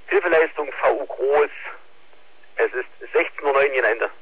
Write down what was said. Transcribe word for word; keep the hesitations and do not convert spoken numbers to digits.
Hilfeleistung V U Groß. Es ist sechzehn Uhr neun Uhr Ende.